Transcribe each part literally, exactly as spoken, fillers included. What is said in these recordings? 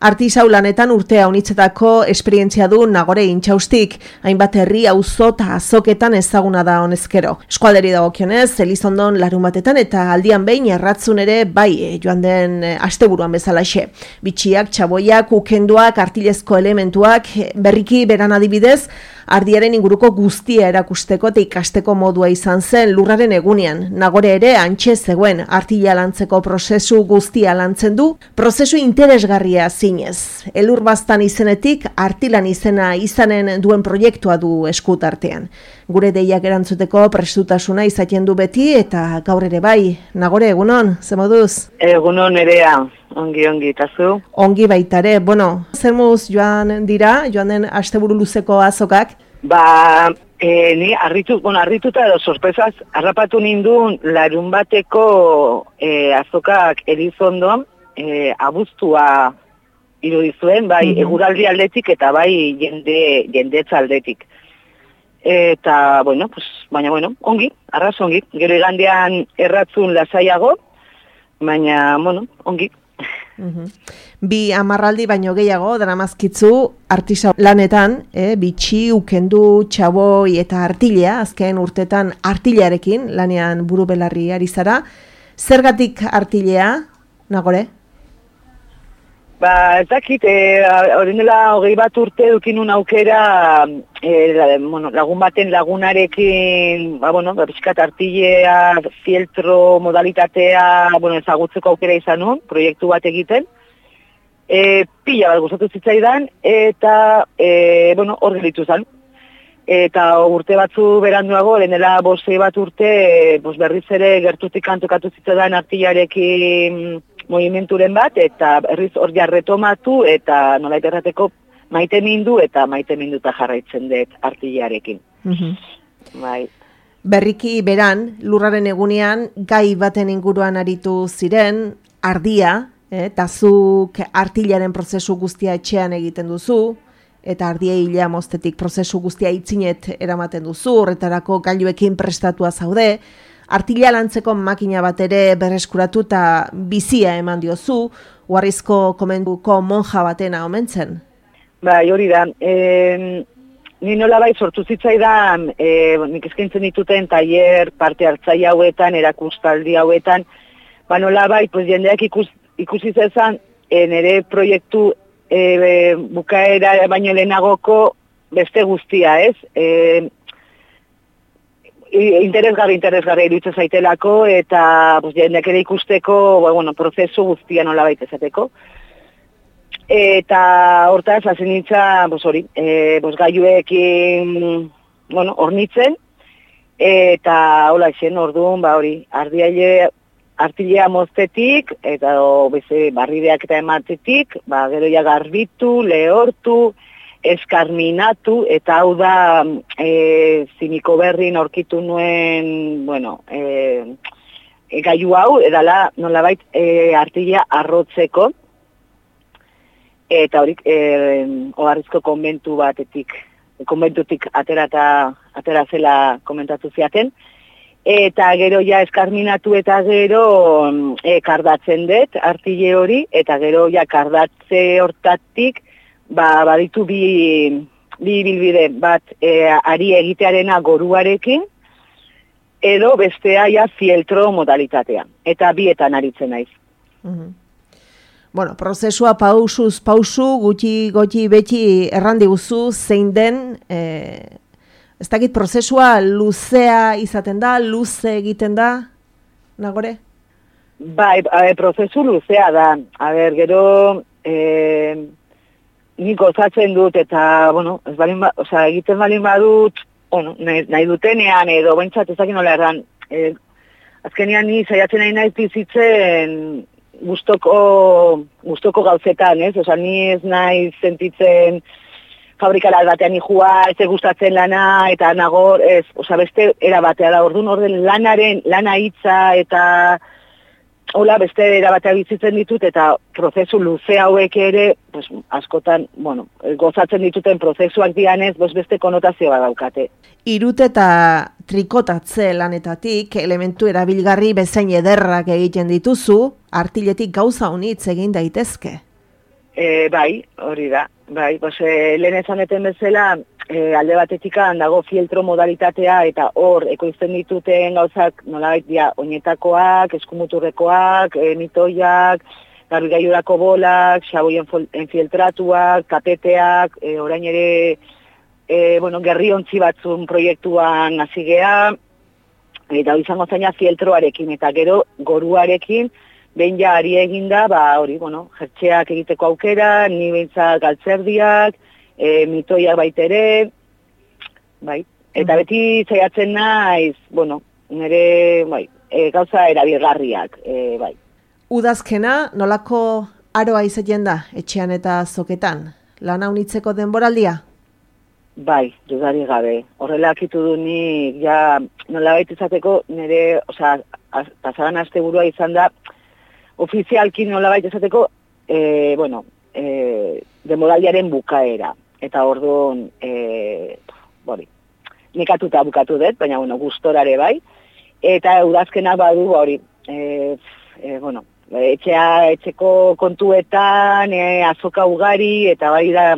Artisau lanetan urtea unitzetako esperientzia du Nagore Intxaustik, hainbat herri auzo eta azoketan ezaguna da honezkero. Eskualderi dagokionez, Elizondon larun batetan eta aldian behin erratzun ere bai joan den asteburuan bezalaxe. Bitxiak, txaboiak, ukenduak, artilezko elementuak, berriki beran adibidez, ardiaren inguruko guztia erakusteko eta ikasteko modua izan zen lurraren egunean. Nagore ere antxe zegoen, artila lantzeko prozesu guztia lantzen du, prozesu interesgarria zinez. Elur bastan izenetik artilan izena izanen duen proiektua du eskutartean. Gure deiak erantzuteko prestutasuna izaten du beti eta gaur ere bai. Nagore, egunon, ze moduz? Egunon erea, ongi ongi, eta zu? Ongi baitare, bueno, zer moduz joan dira, joan den asteburu luzeko azokak? Ba, e, ni arritu, bueno, arrituta edo sorpresaz, harrapatu nindun larun bateko e, azokak Elizondon, e, abuztua irudizuen, bai, mm-hmm. eguraldi aldetik eta bai jende, jendetza aldetik. Eta, bueno, pues, baina, bueno, ongi, arraz ongi. Gero igandean erratzun lasaiago, baina, bueno, ongi. Uhum. Bi amarraldi baino gehiago daramazkitzu artisau lanetan, eh, bitxi, ukendu, txaboi eta artilea, azken urtetan artilearekin lanean buru belarri ari zara. Zergatik artilea, Nagore? Ba, ez dakit, hori dela hogei bat urte dukinun aukera e, bueno, lagun baten lagunarekin, ba, bueno, bizkat artilea, fieltro, modalitatea, bueno, ezagutzeko aukera izan nuen, proiektu bat egiten. E, pila bat gustatu zitzaidan, eta, e, bueno, hor gelitu zen. Eta urte batzu beranduago, lehenela bosei bat urte, e, bos berriz ere gertutik antokatu zitzaidan artilarekin movimenturen bat, eta berriz hor jarretomatu, eta nolait errateko maite mindu, eta maite minduta jarraitzen dut artilarekin. Mm-hmm. Bai. Berriki beran, lurraren egunean, gai baten inguruan aritu ziren, ardia, eta eh, zuk artilaren prozesu guztia etxean egiten duzu, eta ardia hilea moztetik prozesu guztia itzinet eramaten duzu, horretarako gailuekin prestatua zaude, artila lantzeko makina bat ere berreskuratu eta bizia eman diozu, Uharrizko komenduko monja batena omentzen. Bai, hori da. E, ni nola bai sortu zitzaidan, e, nik eskaintzen dituten tailer parte hartzaile hauetan, erakustaldi hauetan, ba nola bai, pues jendeak ikus, ikusi zezan, e, nire proiektu e, bukaera baino lehenagoko beste guztia, ez? E, interesgarri, interesgarri iruditzen zaitelako, eta pues, jendeak ere ikusteko, bueno, prozesu guztia nola baita esateko. Eta hortaz, hazen nintza, pues, hori, e, pues, gaiuekin, bueno, hornitzen, eta hola esen, orduan, ba, hori, ardiaile, artilea moztetik, eta o, beze, barrideak eta ematetik, ba, gero ja garbitu, lehortu, eskarminatu, eta hau da e, ziniko berrin aurkitu nuen, bueno, e, e, gaiu hau, edala nolabait e, artilea arrotzeko, eta horik e, Oharrizko konbentu batetik, konbentutik aterata, atera zela komentatu ziaten, eta gero ja eskarminatu eta gero e, kardatzen dut artile hori, eta gero ja kardatze hortatik, ba, baditu bi, bi bilbide bat e, ari egitearena goruarekin, edo bestea ja fieltro modalitatea. Eta bietan aritzen naiz. Mm-hmm. Bueno, prozesua pausuz pausu, gutxi gutxi beti errandi guzu zein den, e, ez dakit prozesua luzea izaten da, luze egiten da, Nagore? Bai, e, prozesu luzea da. A ber, gero... E, Nik gozatzen dut eta, bueno, ez balin ba, oza, egiten balin badut, bueno, nahi, nahi dutenean edo baintzat ezakin nola erran. E, azkenean ni saiatzen nahi nahi bizitzen gustoko, gustoko gauzetan, ez? Oza, ni ez nahi sentitzen fabrikala batean ihua, ez gustatzen lana, eta nagor, ez, oza, beste era batea da, orduan orden lanaren, lana hitza eta... Hola, beste erabatea bizitzen ditut, eta prozesu luze hauek ere, pues, askotan, bueno, gozatzen dituten prozesuak dianez, pues, beste konotazioa daukate. Irut eta trikotatze lanetatik, elementu erabilgarri bezain ederrak egiten dituzu, artiletik gauza honitz egin daitezke. E, bai, hori da, bai, pues, e, lehen ezaneten bezala, e, alde batetikan dago fieltro modalitatea eta hor ekoizten dituten gauzak nolabait dia oinetakoak, eskumuturrekoak, e, mitoiak, garbigailurako bolak, xaboien enfiltratuak, kapeteak, e, orain ere, e, bueno, gerriontzi batzun proiektuan hasi gea, eta izango zaina fieltroarekin, eta gero goruarekin, behin ja ari eginda, ba, hori, bueno, jertxeak egiteko aukera, ni behintzak galtzerdiak, e, mitoiak baitere, bai, eta beti zaiatzen naiz, bueno, nire, bai, e, gauza erabilgarriak, e, bai. Udazkena, nolako aroa izaten da, etxean eta azoketan? Lana unitzeko denboraldia? Bai, dudari gabe. Horrela akitu du nik, ja, nolabait izateko, nire, osea, pasadan asteburua izan da, ofizialki nolabait esateko, e, bueno, e, demoraldiaren bukaera. Eta orduan, e, bori, nekatuta bukatu dut, baina, bueno, gustorare bai. Eta udazkena badu, hori, e, e, bueno, etxea, etxeko kontuetan, e, azoka ugari, eta bai da,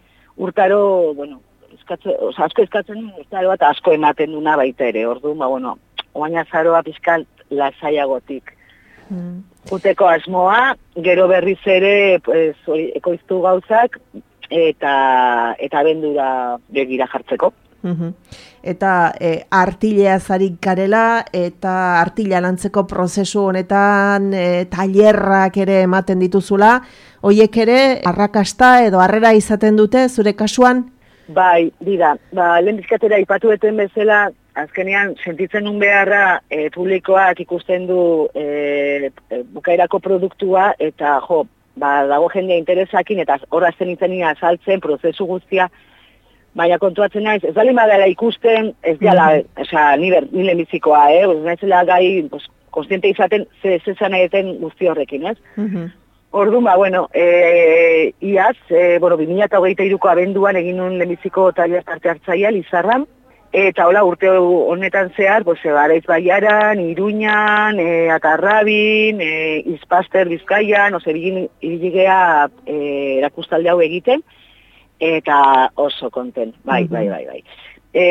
urtaro, bueno, eskatze, oza, asko eskatzen, urtaro bat asko ematen duna baita ere. Orduan, ba, bueno, oaina zaroa pizkal lasaiagotik. Mm. Uteko asmoa, gero berriz ere pues, ekoiztu gauzak eta eta abendura begira jartzeko. Uh-huh. Eta e, artilea zarik garela eta artila lantzeko prozesu honetan e, tailerrak ere ematen dituzula, hoiek ere arrakasta edo harrera izaten dute zure kasuan? Bai, dira, ba, lehen bizkatera ipatu eten bezala, azkenean sentitzen nun beharra e, publikoak ikusten du e, e, bukaerako produktua eta jo, ba, dago jendea interesakin eta horrazten itzenia saltzen prozesu guztia, baina kontuatzen naiz, ez bali badala ikusten, ez diala, mm-hmm. oza, nire, nire bizikoa, eh? Naizela gai, pues, konstiente izaten, ze zezan egiten guzti horrekin, ez? Mm-hmm. Orduan, ba, bueno, e, iaz, e, bueno, bi mila hogeita hiruko abenduan egin nun lehenbiziko taller parte hartzaia, Lizarran, eta hola, urte honetan zehar, pues, Garaiz Baiaran, Iruñan, e, Atarrabin, e, Izpaster Bizkaian, ose, ibiligea e, erakustalde hau egiten, eta oso konten, bai, bai, bai, bai. E,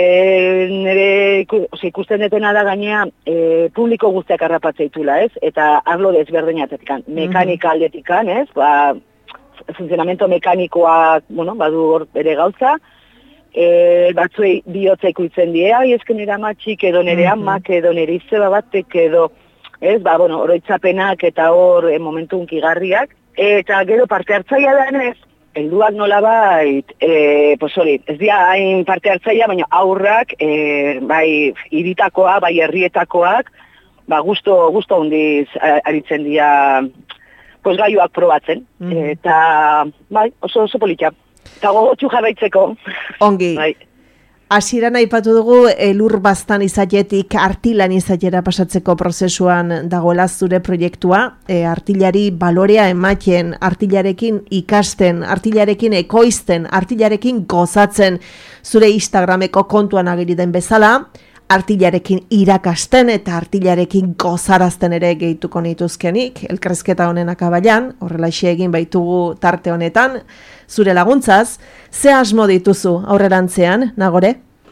nire ikusten detena da gainea e, publiko guztiak harrapatzeitula, ez? Eta arlo desberdinatetikan, mekanika aldetikan, ez? Ba, funtzionamento mekanikoa, bueno, badu hor bere gauza, e, batzuei bihotza ikutzen die, ai, ezken eramatxik edo nire amak edo nire izeba batek edo, ez? Ba, bueno, oroitzapenak eta hor e, momentu unkigarriak, eta gero parte hartzaia denez, helduak nolabait, e, pues hori, ez dira hain parte hartzaia, baina aurrak, e, bai hiritakoa, bai herrietakoak, ba gusto, gusto handiz aritzen dira, pues gaiuak probatzen, mm. eta bai, oso oso politia. Eta gogotxu jarraitzeko. Ongi. Bai. Hasieran aipatu dugu elur baztan izatetik artilan izatera pasatzeko prozesuan dagoela zure proiektua, e, artilari balorea ematen, artilarekin ikasten, artilarekin ekoizten, artilarekin gozatzen, zure Instagrameko kontuan ageri den bezala, artilarekin irakasten eta artilarekin gozarazten ere gehituko nituzkenik, elkarrizketa honen akabailan, horrela egin baitugu tarte honetan, zure laguntzaz, ze asmo dituzu aurrerantzean, Nagore?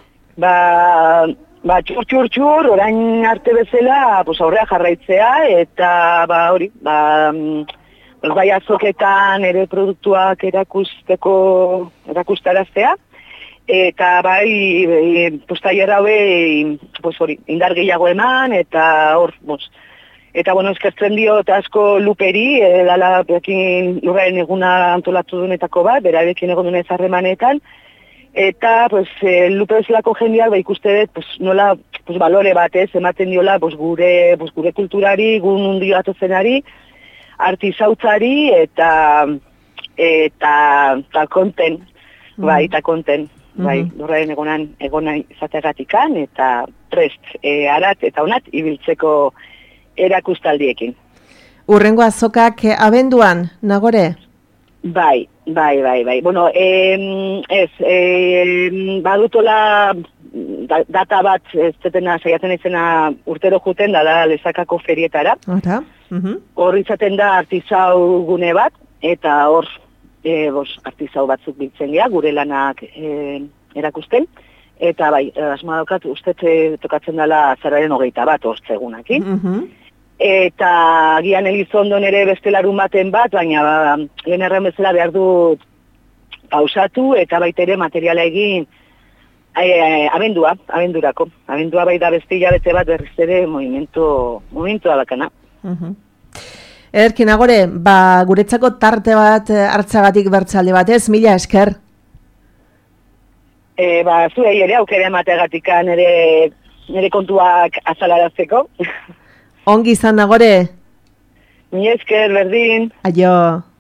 Ba, ba txur, txur, txur, orain arte bezala, pues aurrea jarraitzea, eta ba hori, ba, bai azoketan ere produktuak erakusteko, erakustaraztea, eta bai, e, pues tailer hauei, pues hori, indar gehiago eman, eta hor, pues, eta bueno, eskertzen dio eta asko Luperi, e, dala bekin lurraren eguna antolatu dunetako bat, berarekin egon dunez harremanetan, eta pues, e, Lupe bezalako jendeak ba, ikuste dut pues, nola pues, balore batez, ematen diola pues, gure, pues, gure kulturari, gun undi atozenari, artizautzari, eta eta, eta konten, mm. bai, eta konten. Bai, lurraren egonan egona izateagatikan eta prest e, arat eta onat ibiltzeko erakustaldiekin. Urrengo azokak abenduan, Nagore? Bai, bai, bai, bai. Bueno, eh, ez, eh, badutola data bat ez zetena saiatzen izena urtero juten da da Lezakako ferietara. Hora. Hor izaten da artizau gune bat, eta hor e, bos, artizau batzuk biltzen gea, gure lanak e, erakusten, eta bai, asma daukat, uste tokatzen dela azaroaren hogeita bat ortzegunakin. Mhm. Eta gian Elizondon ere beste larun baten bat, baina ba, lehen erren bezala behar dut pausatu eta baita ere materiala egin e, abendua, abendurako. Abendua bai da beste hilabete bat berriz ere movimento, movimento bakana. Uh-huh. Ederkin, agore, ba, guretzako tarte bat hartzagatik bertzalde batez, mila esker. E, ba, zuei ere aukera emateagatika nire, nire kontuak azalarazteko. Ongi izan, agore? Mila esker, berdin. Aio.